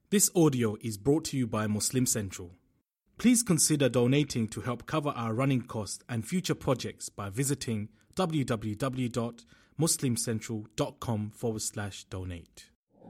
This audio is brought to you by Muslim Central. Please consider donating to help cover our running costs and future projects by visiting www.muslimcentral.com/donate.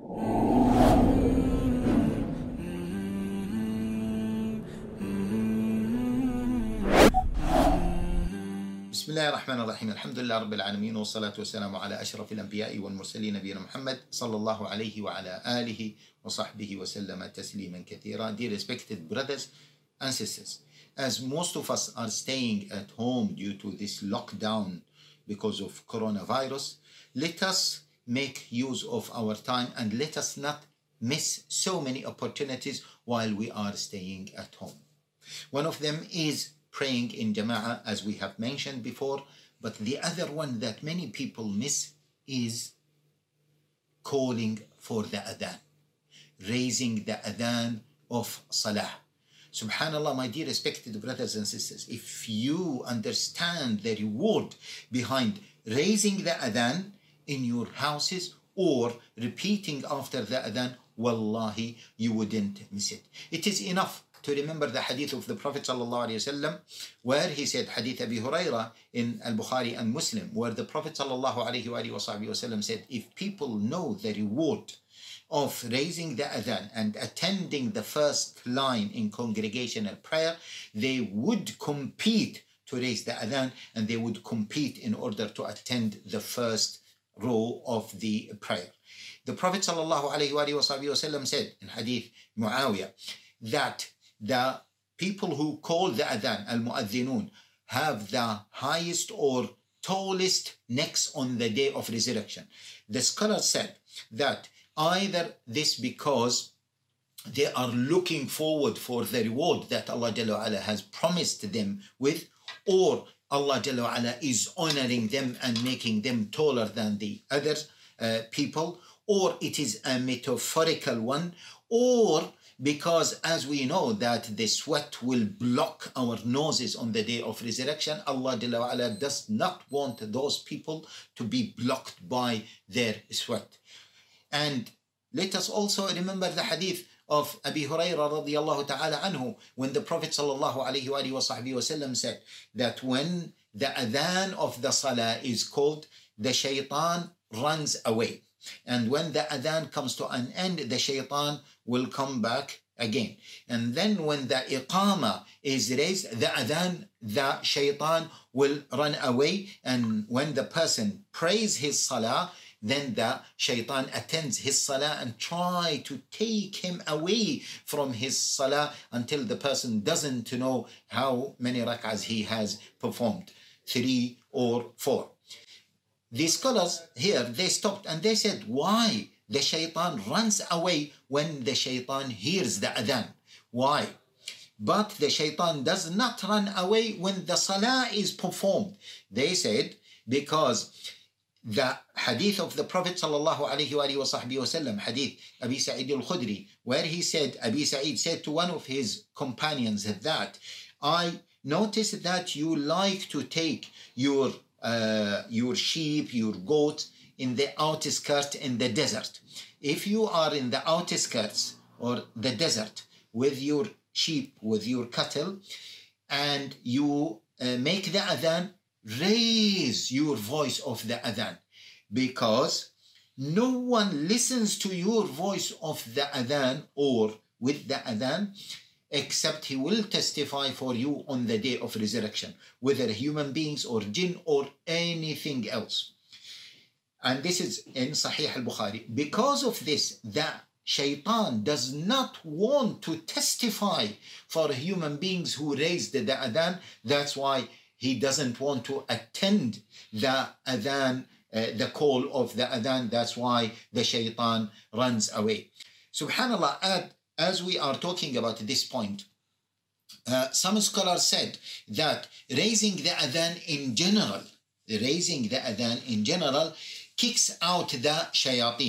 بسم الله الرحمن الرحيم. الحمد لله رب العالمين والصلاة والسلام على أشرف الأنبياء والمرسلين نبينا محمد صلى الله عليه وعلى آله وصحبه وسلم تسليما كثيرا. Dear respected brothers and sisters, as most of us are staying at home due to this lockdown because of coronavirus, let us make use of our time and let us not miss so many opportunities while we are staying at home. One of them is praying in Jama'ah, as we have mentioned before, but the other one that many people miss is calling for the adhan, raising the adhan of salah. Subhanallah, my dear respected brothers and sisters, if you understand the reward behind raising the adhan in your houses or repeating after the adhan, wallahi, you wouldn't miss it. It is enough to remember the hadith of the Prophet ﷺ, where he said, hadith Abi Huraira in Al-Bukhari and Muslim, where the Prophet ﷺ said, if people know the reward of raising the adhan and attending the first line in congregational prayer, they would compete to raise the adhan and they would compete in order to attend the first row of the prayer. The Prophet ﷺ said in hadith Muawiyah that the people who call the adhan, al-mu'adhinun, have the highest or tallest necks on the day of resurrection. The scholars said that either this because they are looking forward for the reward that Allah Jalla wa'ala has promised them with, or Allah Jalla wa'ala is honoring them and making them taller than the other people, or it is a metaphorical one, or because as we know that the sweat will block our noses on the day of resurrection, Allah Jalla wa'ala does not want those people to be blocked by their sweat. And let us also remember the hadith of Abi Huraira radiyallahu ta'ala anhu, when the Prophet sallallahu alayhi wa sallam said that when the adhan of the salah is called, the shaitan runs away. And when the adhan comes to an end, the shaitan will come back again. And then when the iqama is raised, the adhan, the shaitan will run away. And when the person prays his salah, then the shaitan attends his salah and try to take him away from his salah until the person doesn't know how many rak'ahs he has performed, 3 or 4. The scholars here, they stopped and they said, why the shaitan runs away when the shaitan hears the adhan? Why? But the shaitan does not run away when the salah is performed. They said, because the hadith of the Prophet sallallahu alayhi wa sallam, hadith Abi Sa'id al-Khudri, where he said, Abi Sa'id said to one of his companions that, I noticed that you like to take your sheep, your goat in the outskirts in the desert. If you are in the outskirts or the desert with your sheep, with your cattle, and you make the adhan, raise your voice of the adhan, because no one listens to your voice of the adhan or with the adhan except he will testify for you on the day of resurrection, whether human beings or jinn or anything else. And this is in Sahih al-Bukhari. Because of this, the shaitan does not want to testify for human beings who raised the adhan. That's why he doesn't want to attend the adhan, the call of the adhan. That's why the shaitan runs away. Subhanallah, as we are talking about this point, some scholars said that raising the adhan in general kicks out the shayateen.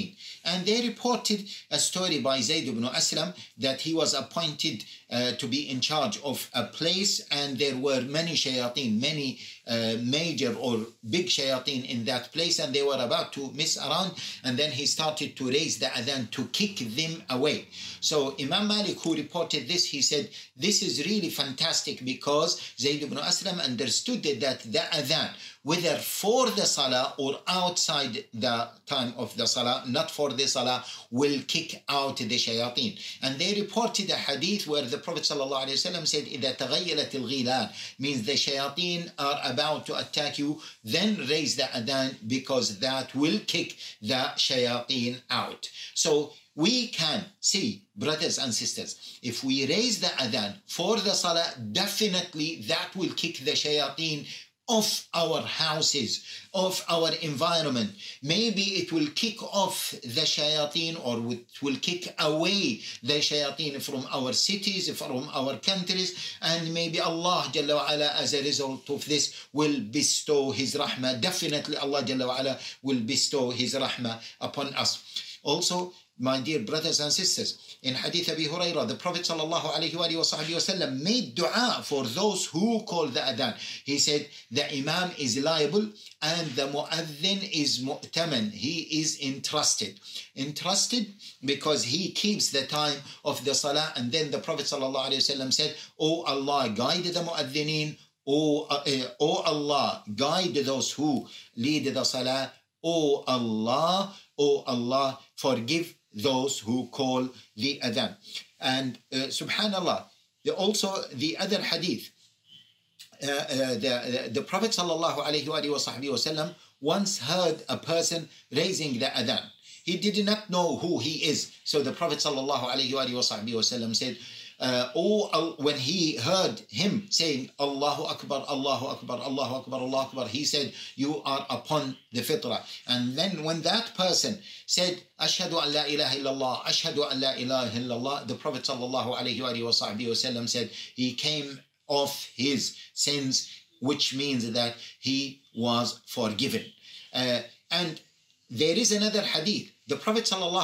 And they reported a story by Zayd ibn Aslam that he was appointed to be in charge of a place, and there were many shayateen, many major or big shayateen in that place, and they were about to mess around, and then he started to raise the adhan to kick them away. So Imam Malik, who reported this, he said, this is really fantastic, because Zayd ibn Aslam understood that the adhan, whether for the salah or outside the time of the salah, not for the salah, will kick out the shayateen. And they reported a hadith where the Prophet ﷺ said, إِذَا تَغَيَّلَتِ الْغِيلَانِ, means the shayateen are about to attack you, then raise the adhan, because that will kick the shayateen out. So we can see, brothers and sisters, if we raise the adhan for the salah, definitely that will kick the shayateen of our houses, of our environment. Maybe it will kick off the shayateen, or it will kick away the shayateen from our cities, from our countries, and maybe Allah Jalla wa Ala, as a result of this, will bestow His rahmah. Definitely Allah Jalla wa Ala will bestow His rahmah upon us. Also, my dear brothers and sisters, in Hadith Abi Hurairah, the Prophet ﷺ made dua for those who call the adhan. He said, the Imam is liable and the Mu'adhin is mu'taman. He is entrusted. Entrusted because he keeps the time of the Salah. And then the Prophet ﷺ said, O Allah, guide the Mu'adhineen. O Allah, guide those who lead the Salah. O Allah, forgive those who call the adhan. And subhanallah, also the other hadith, the Prophet ﷺ once heard a person raising the adhan. He did not know who he is. So the Prophet ﷺ said, when he heard him saying Allahu Akbar, Allahu Akbar, Allahu Akbar, Allahu Akbar, he said, you are upon the fitrah. And then when that person said Ashhadu an la ilaha illallah, Ashhadu an la ilaha illallah, the Prophet ﷺ said he came off his sins, which means that he was forgiven. And there is another hadith. The Prophet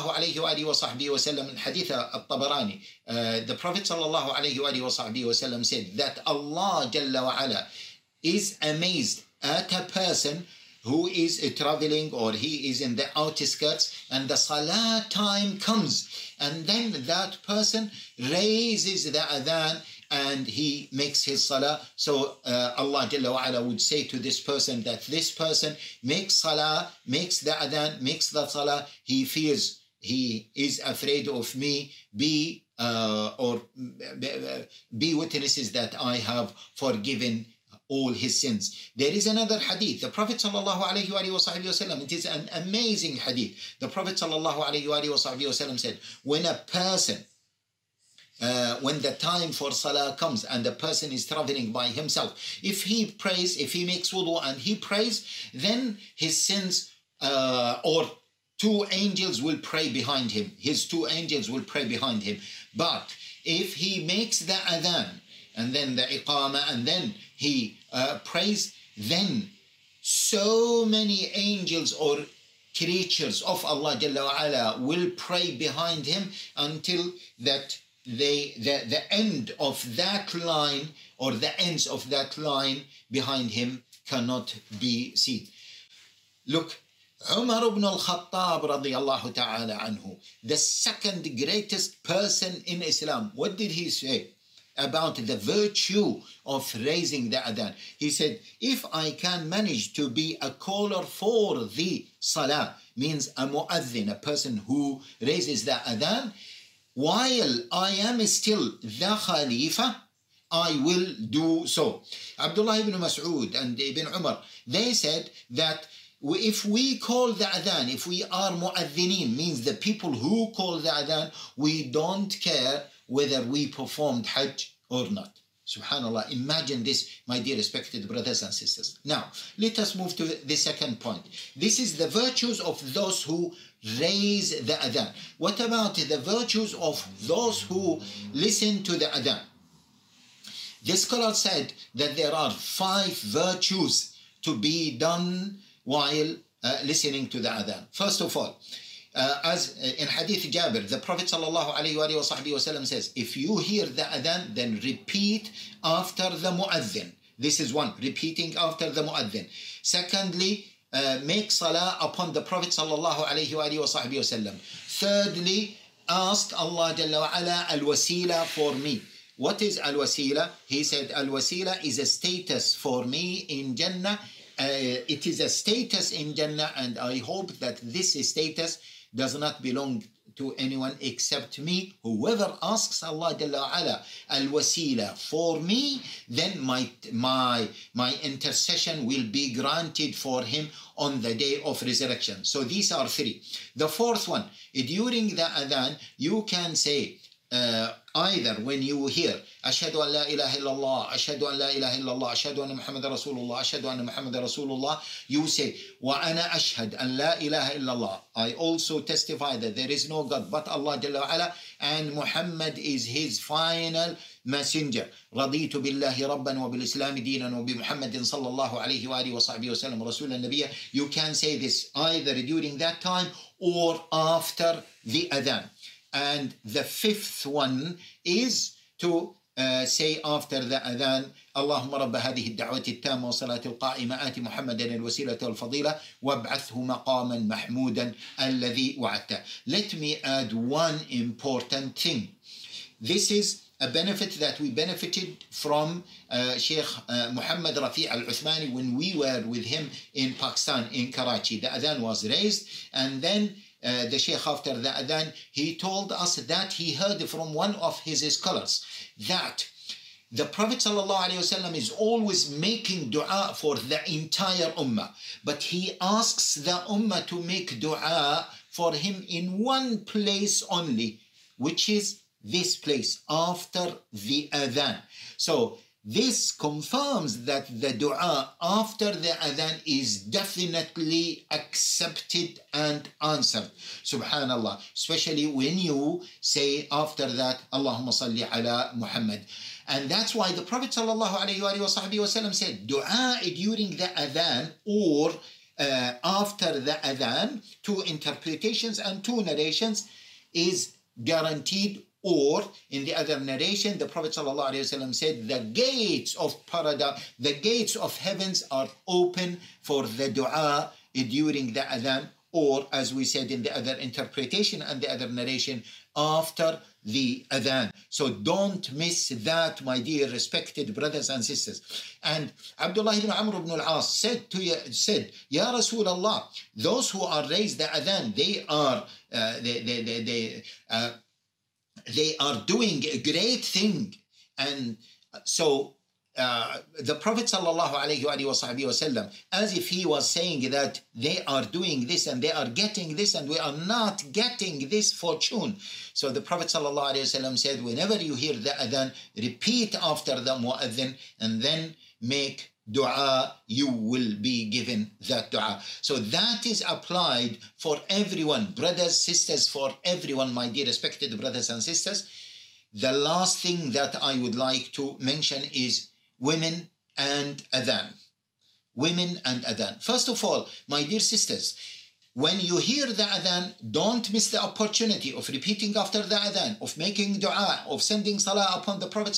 ﷺ in Hadith al-Tabarani, the Prophet ﷺ said that Allah Jalla wa Ala is amazed at a person who is traveling, or he is in the outskirts, and the salah time comes, and then that person raises the adhan and he makes his salah. So Allah Jalla wa Ala would say to this person that this person makes salah, makes the adhan, makes the salah. He fears, he is afraid of me. Be witnesses that I have forgiven all his sins. There is another hadith. The Prophet ﷺ, it is an amazing hadith. The Prophet ﷺ said, when a person when the time for salah comes and the person is traveling by himself, if he prays, if he makes wudu and he prays, then his sins or two angels will pray behind him. His two angels will pray behind him. But if he makes the adhan and then the iqamah and then he prays, then so many angels or creatures of Allah Jalla wa Ala will pray behind him until that the end of that line, or the ends of that line behind him cannot be seen. Look, Umar ibn al-Khattab radiyallahu ta'ala anhu, the second greatest person in Islam, what did he say about the virtue of raising the adhan? He said, if I can manage to be a caller for the salah, means a mu'adhin, a person who raises the adhan, while I am still the Khalifa, I will do so. Abdullah ibn Mas'ud and Ibn Umar, they said that if we call the adhan, if we are mu'adhineen, means the people who call the adhan, we don't care whether we performed Hajj or not. Subhanallah, imagine this, my dear respected brothers and sisters. Now, let us move to the second point. This is the virtues of those who raise the adhan. What about the virtues of those who listen to the adhan? The scholar said that there are 5 virtues to be done while listening to the adhan. First of all, as in Hadith Jabir, the Prophet ﷺ says, if you hear the adhan, then repeat after the mu'adhin. This is one, repeating after the mu'adhin. Secondly, make salah upon the Prophet ﷺ. Thirdly, ask Allah Jalla wa Ala al-wasila for me. What is al-wasila? He said al-wasila is a status for me in Jannah. It is a status in Jannah, and I hope that this status does not belong to anyone except me. Whoever asks Allah Jalla wa Ala al-wasila for me, then my intercession will be granted for him on the day of resurrection. So these are three. The fourth one, during the adhan, you can say either when you hear Ashhadu an la ilaha illallah, Ashhadu an la ilaha illallah, Ashhadu anna Muhammad Rasulullah, Ashhadu anna Muhammad Rasulullah, you say wa ana ashhad an la ilaha illallah. I also testify that there is no God but Allah Jalla wa Ala, and Muhammad is his final messenger. رضيت بالله ربا وبالإسلام دينا وبمحمد صلى الله عليه وآله وصحبه وسلم رسولا نبيا. You can say this either during that time or after the adhan. And the fifth one is to say after the adhan, اللهم رب هذه الدعوة التامة والصلاة القائمة آت محمدا الوسيلة والفضيلة وابعثه مقاما محمودا الذي وعدته. Let me add one important thing. This is a benefit that we benefited from Sheikh Muhammad Rafi' al-Uthmani when we were with him in Pakistan, in Karachi. The adhan was raised, and then the Sheikh, after the adhan, he told us that he heard from one of his scholars that the Prophet ﷺ is always making dua for the entire ummah, but he asks the ummah to make dua for him in one place only, which is this place after the adhan. So this confirms that the dua after the adhan is definitely accepted and answered. Subhanallah. Especially when you say after that, Allahumma salli ala Muhammad. And that's why the Prophet ﷺ said, dua during the adhan or after the adhan, two interpretations and two narrations is guaranteed. Or in the other narration, the Prophet ﷺ said, the gates of paradise, the gates of heavens are open for the dua during the adhan, or as we said in the other interpretation and the other narration, after the adhan. So don't miss that, my dear respected brothers and sisters. And Abdullah ibn Amr ibn al-As said, Ya Rasulullah, those who are raised the adhan, they are doing a great thing. And so the Prophet ﷺ, as if he was saying that they are doing this and they are getting this and we are not getting this fortune. So the Prophet ﷺ said, whenever you hear the adhan, repeat after the mu'adhin and then make dua, you will be given that dua. So that is applied for everyone, brothers, sisters, for everyone, my dear respected brothers and sisters. The last thing that I would like to mention is women and adhan. Women and adhan. First of all, my dear sisters, when you hear the adhan, don't miss the opportunity of repeating after the adhan, of making dua, of sending salah upon the Prophet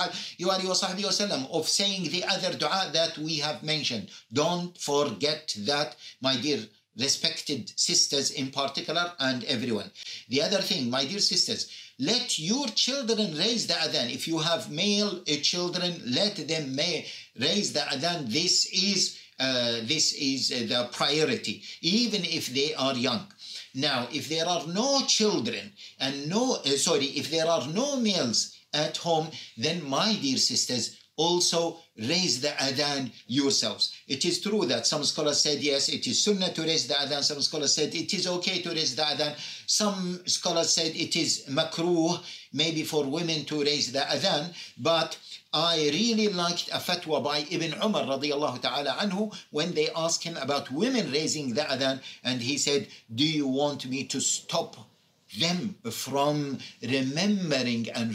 ﷺ, of saying the other dua that we have mentioned. Don't forget that, my dear respected sisters in particular, and everyone. The other thing, my dear sisters, let your children raise the adhan. If you have male children, let them raise the adhan. This is the priority, even if they are young. Now, if there are no children and if there are no males at home, then my dear sisters, also raise the adhan yourselves. It is true that some scholars said yes, it is sunnah to raise the adhan. Some scholars said it is okay to raise the adhan. Some scholars said it is makruh, maybe for women to raise the adhan. But I really liked a fatwa by Ibn Umar radiallahu ta'ala anhu when they asked him about women raising the adhan, and he said, do you want me to stop them from remembering and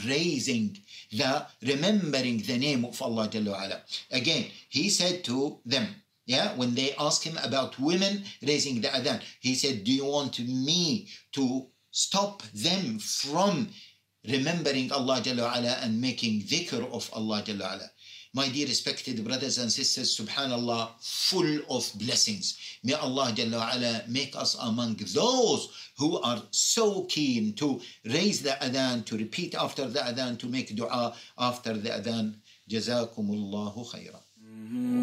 remembering the name of Allah Jalla wa Ala? Again, he said to them, Yeah, when they asked him about women raising the adhan, he said, do you want me to stop them from remembering Allah Jalla wa Ala and making dhikr of Allah Jalla wa Ala? My dear respected brothers and sisters, subhanallah, full of blessings. May Allah Jalla wa Ala make us among those who are so keen to raise the adhan, to repeat after the adhan, to make dua after the adhan. Jazakumullahu khairan.